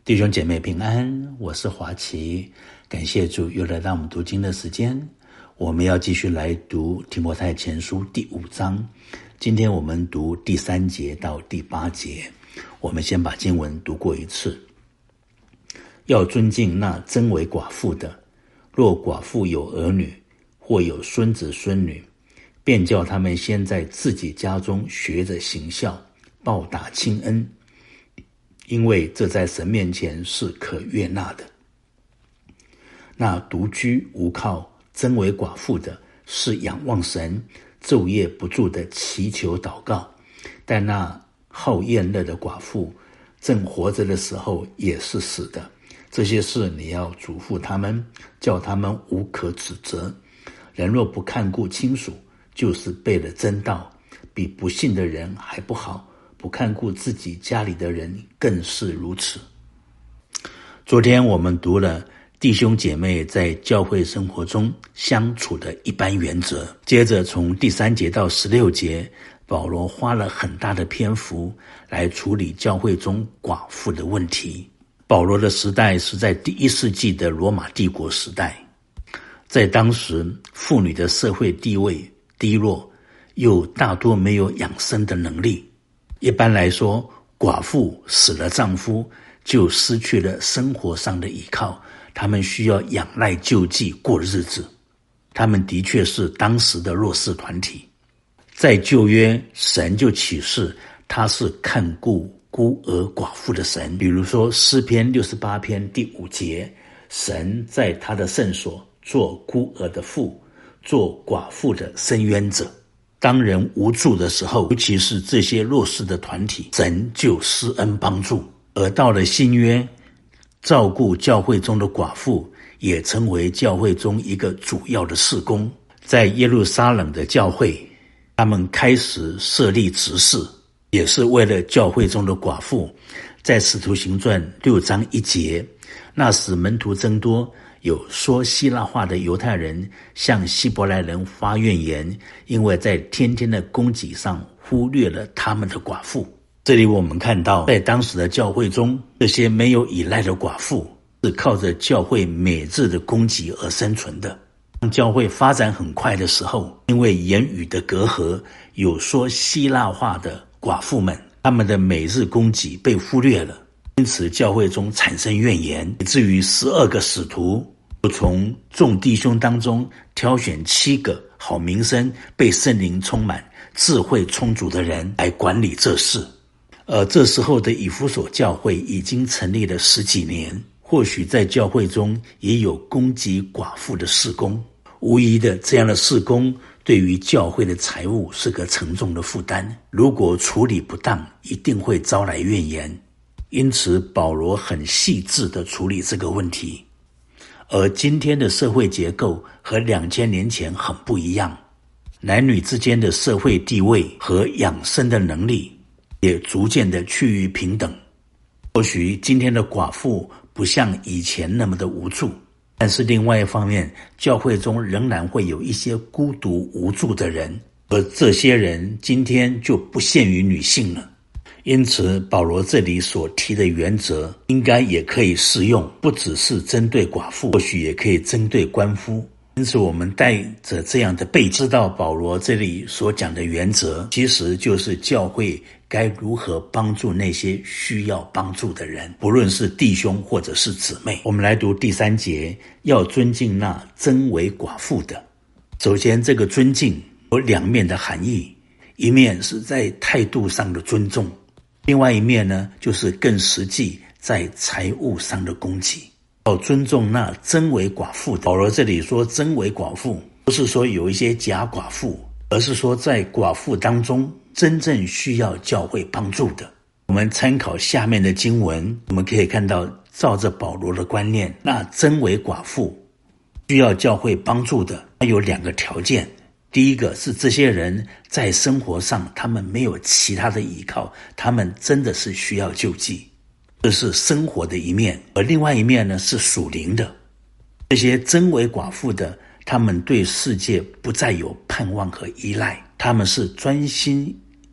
弟兄姐妹平安，我是华奇，感谢主又来到我们读经的时间。我们要继续来读提摩太前书第5章，今天我们读第3节到第8节。我们先把经文读过一次。要尊敬那真为寡妇的，若寡妇有儿女或有孙子孙女，便叫他们先在自己家中学着行孝，报答亲恩，因为这在神面前是可悦纳的。那独居无靠真为寡妇的，是仰望神，昼夜不住的祈求祷告，但那好厌乐的寡妇正活着的时候也是死的。这些事你要嘱咐他们，叫他们无可指责。人若不看顾亲属，就是背了真道，比不信的人还不好，不看顾自己家里的人更是如此。昨天我们读了弟兄姐妹在教会生活中相处的一般原则，接着从第3节到16节，保罗花了很大的篇幅来处理教会中寡妇的问题。保罗的时代是在第1世纪的罗马帝国时代，在当时妇女的社会地位低落，又大多没有养生的能力。一般来说，寡妇死了丈夫就失去了生活上的依靠，他们需要仰赖救济过日子。他们的确是当时的弱势团体。在旧约，神就启示他是看顾孤儿寡妇的神。比如说诗篇68篇第5节，神在他的圣所做孤儿的父，做寡妇的伸冤者。当人无助的时候，尤其是这些弱势的团体，神就施恩帮助。而到了新约，照顾教会中的寡妇也成为教会中一个主要的事工。在耶路撒冷的教会，他们开始设立执事，也是为了教会中的寡妇。在使徒行传6章1节，那时门徒增多，有说希腊话的犹太人向希伯来人发怨言，因为在天天的供给上忽略了他们的寡妇。这里我们看到，在当时的教会中，这些没有依赖的寡妇是靠着教会每日的供给而生存的。当教会发展很快的时候，因为言语的隔阂，有说希腊话的寡妇们，他们的每日供给被忽略了，因此教会中产生怨言，以至于12个使徒就从众弟兄当中挑选7个好名声、被圣灵充满、智慧充足的人来管理这事。而这时候的以弗所教会已经成立了10几年，或许在教会中也有供给寡妇的事工。无疑的，这样的事工对于教会的财务是个沉重的负担，如果处理不当，一定会招来怨言。因此保罗很细致地处理这个问题。而今天的社会结构和2000年前很不一样，男女之间的社会地位和养生的能力也逐渐的趋于平等。或许今天的寡妇不像以前那么的无助，但是另外一方面，教会中仍然会有一些孤独无助的人，而这些人今天就不限于女性了。因此保罗这里所提的原则应该也可以适用，不只是针对寡妇，或许也可以针对官夫。因此我们带着这样的背景，知道保罗这里所讲的原则其实就是教会该如何帮助那些需要帮助的人，不论是弟兄或者是姊妹。我们来读第3节，要尊敬那真为寡妇的。首先，这个尊敬有2面的含义，一面是在态度上的尊重，另外一面呢，就是更实际在财务上的供给。要尊重那真为寡妇的。保罗这里说真为寡妇，不是说有一些假寡妇，而是说在寡妇当中真正需要教会帮助的。我们参考下面的经文，我们可以看到，照着保罗的观念，那真为寡妇需要教会帮助的，它有2个条件。第一个是这些人在生活上他们没有其他的依靠，他们真的是需要救济，这是生活的一面。而另外一面呢，是属灵的。这些真为寡妇的，他们对世界不再有盼望和依赖，他们是专心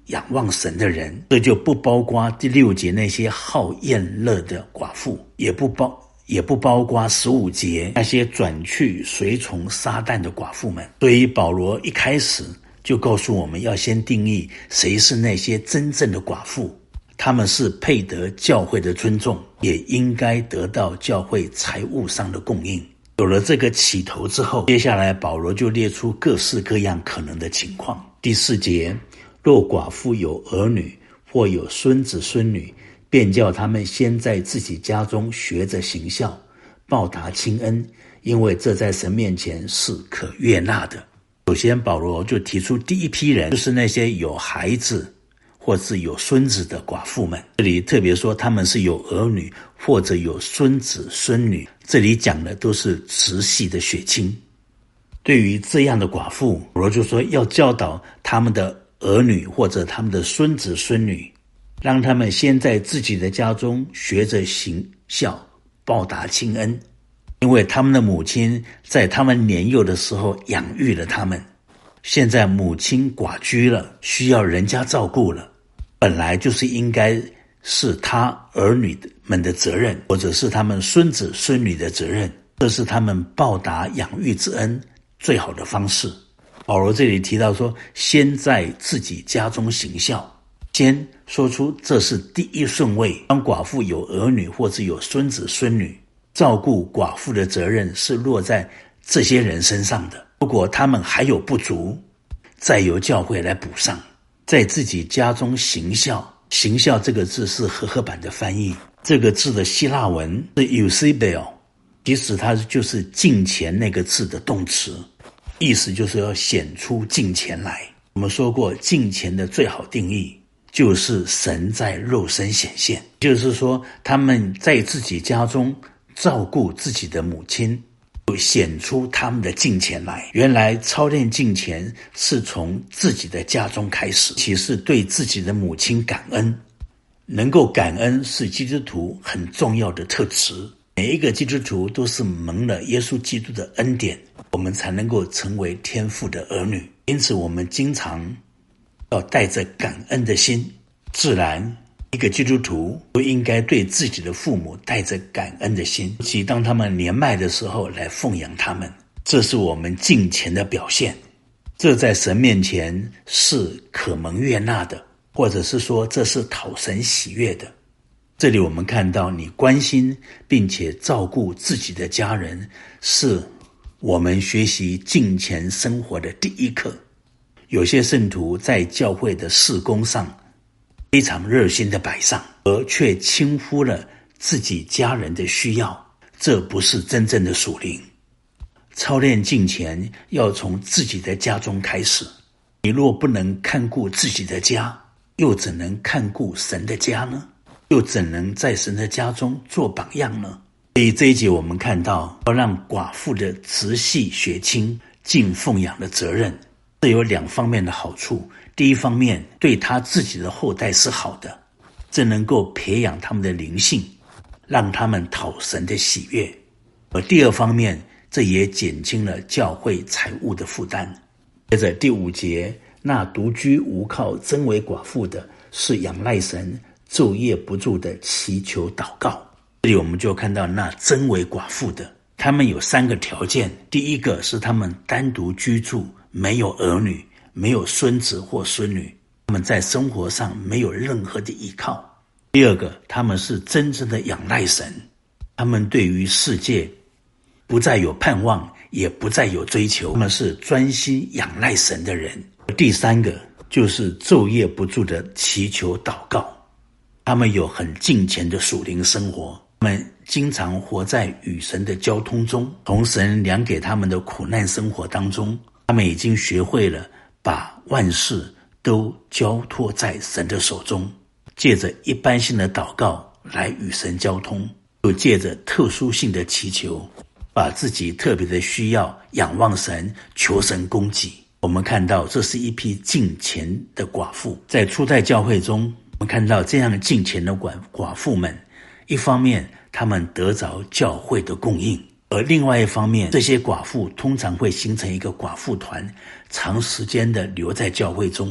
仰望神的人，这就不包括第6节那些好宴乐的寡妇，也不包括15节那些转去随从撒旦的寡妇们。所以保罗一开始就告诉我们要先定义谁是那些真正的寡妇，他们是配得教会的尊重，也应该得到教会财务上的供应。有了这个起头之后，接下来保罗就列出各式各样可能的情况。第4节，若寡妇有儿女或有孙子孙女，便叫他们先在自己家中学着行孝，报答亲恩，因为这在神面前是可悦纳的。首先保罗就提出第一批人，就是那些有孩子或是有孙子的寡妇们。这里特别说他们是有儿女或者有孙子孙女，这里讲的都是直系的血亲。对于这样的寡妇，保罗就说要教导他们的儿女或者他们的孙子孙女，让他们先在自己的家中学着行孝，报答亲恩，因为他们的母亲在他们年幼的时候养育了他们，现在母亲寡居了，需要人家照顾了，本来就是应该是他儿女们的责任，或者是他们孙子孙女的责任，这是他们报答养育之恩最好的方式。保罗这里提到说，先在自己家中行孝，先说出这是第一顺位。当寡妇有儿女或者有孙子孙女，照顾寡妇的责任是落在这些人身上的。如果他们还有不足，再由教会来补上。在自己家中行孝，行孝这个字是和合版的翻译，这个字的希腊文是 eusebio， 其实它就是敬虔那个字的动词，意思就是要显出敬虔来。我们说过，敬虔的最好定义就是神在肉身显现，就是说他们在自己家中照顾自己的母亲，就显出他们的敬虔来。原来操练敬虔是从自己的家中开始，其实对自己的母亲感恩，能够感恩是基督徒很重要的特质。每一个基督徒都是蒙了耶稣基督的恩典，我们才能够成为天父的儿女。因此我们经常要带着感恩的心，自然一个基督徒都应该对自己的父母带着感恩的心，尤其当他们年迈的时候来奉养他们，这是我们敬虔的表现。这在神面前是可蒙悦纳的，或者是说这是讨神喜悦的。这里我们看到，你关心并且照顾自己的家人，是我们学习敬虔生活的第一课。有些圣徒在教会的事工上非常热心的摆上，而却轻忽了自己家人的需要，这不是真正的属灵。操练敬虔要从自己的家中开始，你若不能看顾自己的家，又怎能看顾神的家呢？又怎能在神的家中做榜样呢？所以这一节我们看到，要让寡妇的直系血亲尽奉养的责任，这有2方面的好处。第一方面，对他自己的后代是好的，这能够培养他们的灵性，让他们讨神的喜悦。而第2方面，这也减轻了教会财务的负担。接着第5节，那独居无靠真为寡妇的，是仰赖神，昼夜不住的祈求祷告。这里我们就看到，那真为寡妇的，他们有3个条件。第一个是他们单独居住，没有儿女，没有孙子或孙女，他们在生活上没有任何的依靠。第二个，他们是真正的仰赖神，他们对于世界不再有盼望，也不再有追求，他们是专心仰赖神的人。第3个就是昼夜不住的祈求祷告，他们有很敬虔的属灵生活，他们经常活在与神的交通中，从神量给他们的苦难生活当中，他们已经学会了把万事都交托在神的手中，借着一般性的祷告来与神交通，又借着特殊性的祈求，把自己特别的需要仰望神，求神供给。我们看到这是一批敬虔的寡妇。在初代教会中，我们看到这样敬虔的寡妇们，一方面他们得着教会的供应，而另外一方面，这些寡妇通常会形成一个寡妇团，长时间的留在教会中，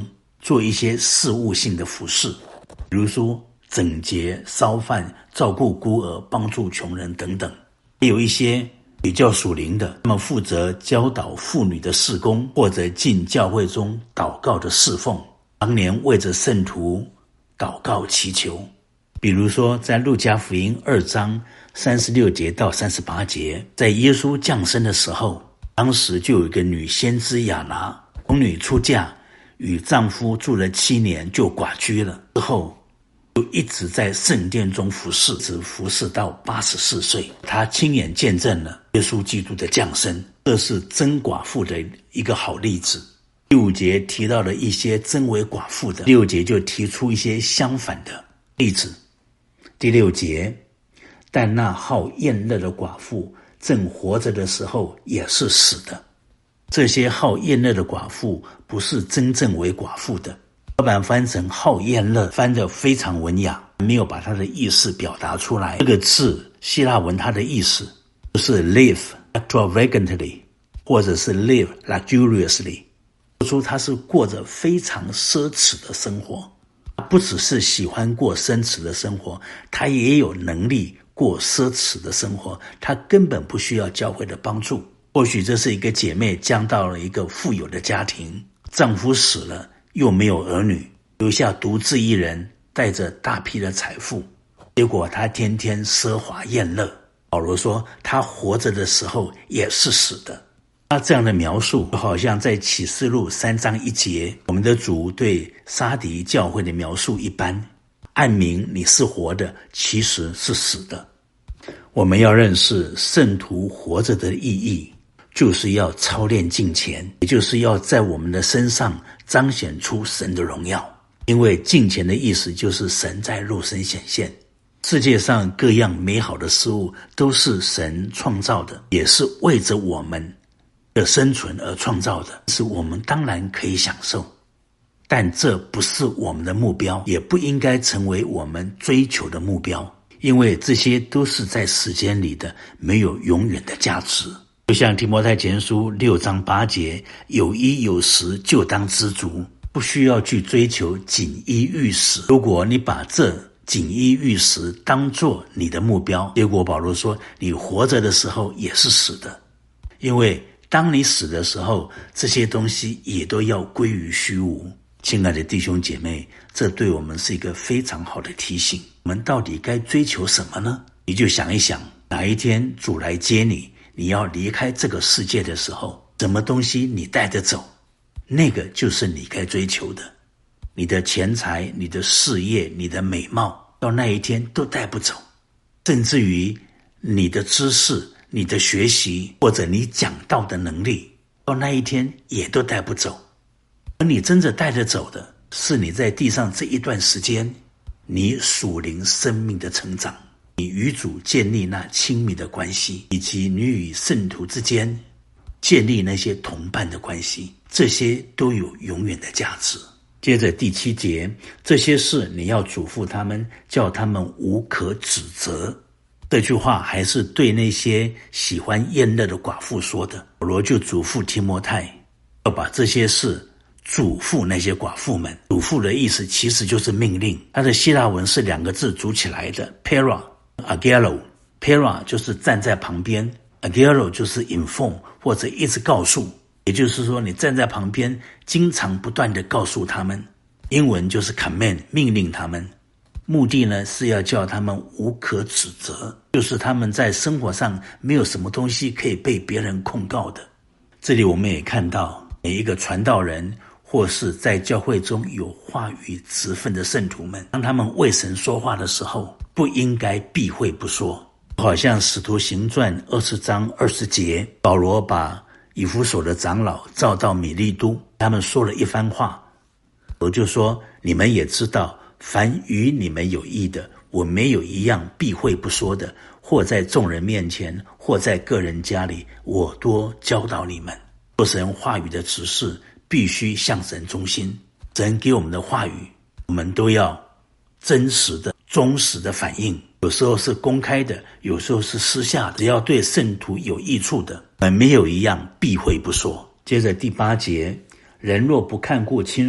做一些事务性的服事，比如说整洁、烧饭、照顾孤儿、帮助穷人等等。还有一些比较属灵的，他们负责教导妇女的事工，或者进教会中祷告的侍奉，常年为着圣徒祷告祈求。比如说在路加福音2章36节到38节，在耶稣降生的时候，当时就有一个女先知亚拿，童女出嫁，与丈夫住了7年就寡居了，之后就一直在圣殿中服侍，直服侍到84岁。她亲眼见证了耶稣基督的降生，这是真寡妇的一个好例子。第5节提到了一些真为寡妇的，第6节就提出一些相反的例子。第6节，但那好宴乐的寡妇正活着的时候也是死的。这些好宴乐的寡妇不是真正为寡妇的。老板翻成好宴乐，翻得非常文雅，没有把它的意思表达出来。这个字希腊文它的意思就是 live extravagantly 或者是 live luxuriously， 说出他是过着非常奢侈的生活。不只是喜欢过奢侈的生活，他也有能力过奢侈的生活，他根本不需要教会的帮助。或许这是一个姐妹降到了一个富有的家庭，丈夫死了又没有儿女，留下独自一人，带着大批的财富，结果她天天奢华宴乐。保罗说她活着的时候也是死的。他这样的描述就好像在启示录3章1节我们的主对撒狄教会的描述一般，暗明你是活的，其实是死的。我们要认识圣徒活着的意义，就是要操练敬虔，也就是要在我们的身上彰显出神的荣耀。因为敬虔的意思就是神在肉身显现。世界上各样美好的事物都是神创造的，也是为着我们的生存而创造的，是我们当然可以享受，但这不是我们的目标，也不应该成为我们追求的目标，因为这些都是在时间里的，没有永远的价值。就像提摩太前书6章8节，有衣有食就当知足，不需要去追求锦衣玉食。如果你把这锦衣玉食当作你的目标，结果保罗说你活着的时候也是死的，因为当你死的时候，这些东西也都要归于虚无。亲爱的弟兄姐妹，这对我们是一个非常好的提醒。我们到底该追求什么呢？你就想一想，哪一天主来接你，你要离开这个世界的时候，什么东西你带着走，那个就是你该追求的。你的钱财、你的事业、你的美貌，到那一天都带不走，甚至于你的知识、你的学习或者你讲道的能力，到那一天也都带不走。而你真正带着走的是你在地上这一段时间你属灵生命的成长，你与主建立那亲密的关系，以及你与圣徒之间建立那些同伴的关系，这些都有永远的价值。接着第7节，这些事你要嘱咐他们，叫他们无可指责。这句话还是对那些喜欢宴乐的寡妇说的。保罗就嘱咐提摩太要把这些事嘱咐那些寡妇们。嘱咐的意思其实就是命令，它的希腊文是2个字组起来的 para agelo。 para 就是站在旁边， agelo 就是 inform 或者一直告诉，也就是说你站在旁边经常不断地告诉他们。英文就是 command， 命令他们。目的呢是要叫他们无可指责，就是他们在生活上没有什么东西可以被别人控告的。这里我们也看到每一个传道人或是在教会中有话语职分的圣徒们，当他们为神说话的时候，不应该避讳不说。好像使徒行传20章20节，保罗把以弗所的长老召到米利都，他们说了一番话，我就说你们也知道，凡与你们有益的，我没有一样避讳不说的，或在众人面前，或在个人家里，我多教导你们。做神话语的指示必须向神忠心，神给我们的话语我们都要真实的忠实的反应，有时候是公开的，有时候是私下的，只要对圣徒有益处的，我们没有一样避讳不说。接着第8节，人若不看顾亲属，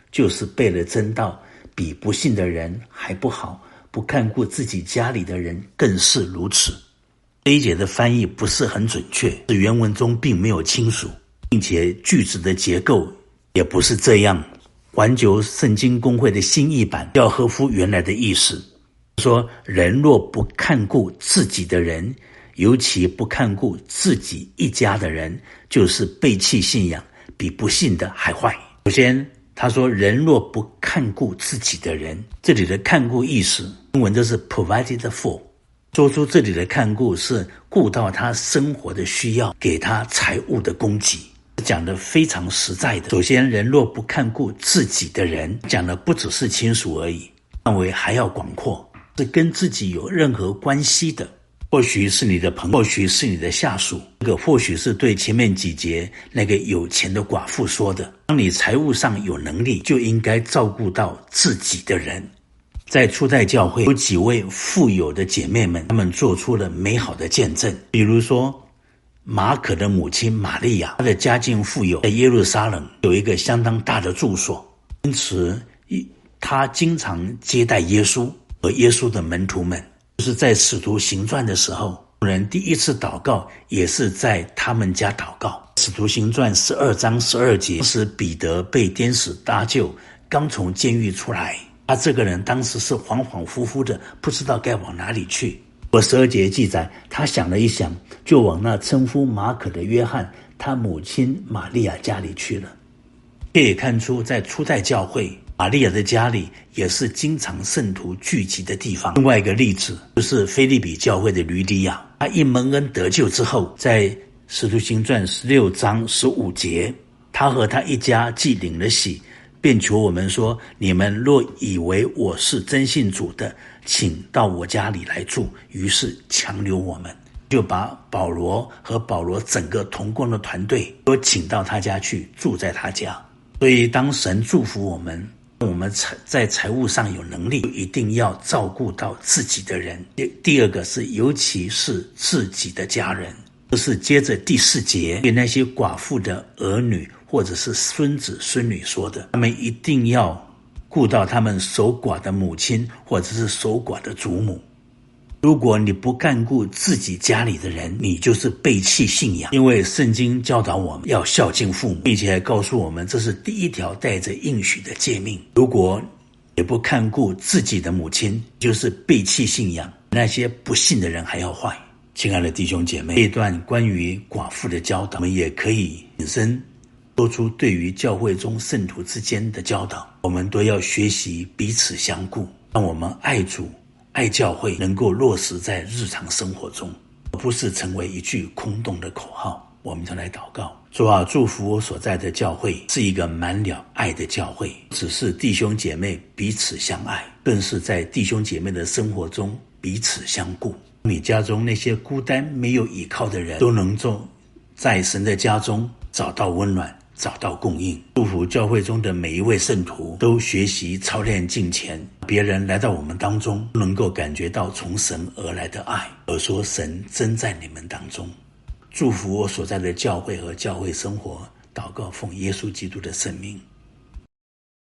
就是背了真道，比不信的人还不好，不看顾自己家里的人更是如此。这一节的翻译不是很准确，是原文中并没有清楚，并且句子的结构也不是这样。环球圣经公会的新译版要合乎原来的意思，说人若不看顾自己的人，尤其不看顾自己一家的人，就是背弃信仰，比不信的还坏。首先他说人若不看顾自己的人，这里的看顾意思英文都是 provided for， 说出这里的看顾是顾到他生活的需要，给他财物的供给，讲得非常实在的。首先人若不看顾自己的人，讲的不只是亲属而已，范围还要广阔，是跟自己有任何关系的，或许是你的朋友，或许是你的下属，这个或许是对前面几节那个有钱的寡妇说的，当你财务上有能力，就应该照顾到自己的人。在初代教会有几位富有的姐妹们，她们做出了美好的见证，比如说马可的母亲玛利亚，她的家境富有，在耶路撒冷有一个相当大的住所，因此她经常接待耶稣和耶稣的门徒们。就是在使徒行传的时候，人第一次祷告也是在他们家祷告。使徒行传12章12节，当时彼得被天使搭救，刚从监狱出来，他这个人当时是恍恍惚惚的，不知道该往哪里去。12节记载，他想了一想，就往那称呼马可的约翰他母亲玛利亚家里去了。可以看出，在初代教会，玛利亚的家里也是经常圣徒聚集的地方。另外一个例子就是腓立比教会的吕底亚，他一蒙恩得救之后，在使徒行传16章15节，他和他一家既领了洗，便求我们说，你们若以为我是真信主的，请到我家里来住。于是强留我们，就把保罗和保罗整个同工的团队都请到他家去，住在他家。所以当神祝福我们在财务上有能力，就一定要照顾到自己的人。第二个是尤其是自己的家人，这是接着第4节对那些寡妇的儿女或者是孙子孙女说的，他们一定要顾到他们守寡的母亲或者是守寡的祖母。如果你不干顾自己家里的人，你就是背弃信仰。因为圣经教导我们要孝敬父母，并且还告诉我们这是第一条带着应许的诫命。如果也不看顾自己的母亲，就是背弃信仰，那些不信的人还要坏。亲爱的弟兄姐妹，这一段关于寡妇的教导，我们也可以引申说出对于教会中圣徒之间的教导，我们都要学习彼此相顾，让我们爱主爱教会能够落实在日常生活中，而不是成为一句空洞的口号。我们就来祷告。主啊，祝福我所在的教会是一个满了爱的教会，只是弟兄姐妹彼此相爱，更是在弟兄姐妹的生活中彼此相顾。你家中那些孤单没有依靠的人，都能够在神的家中找到温暖，找到供应。祝福教会中的每一位圣徒都学习操练敬虔，别人来到我们当中能够感觉到从神而来的爱，而说神真在你们当中。祝福我所在的教会和教会生活，祷告奉耶稣基督的圣名。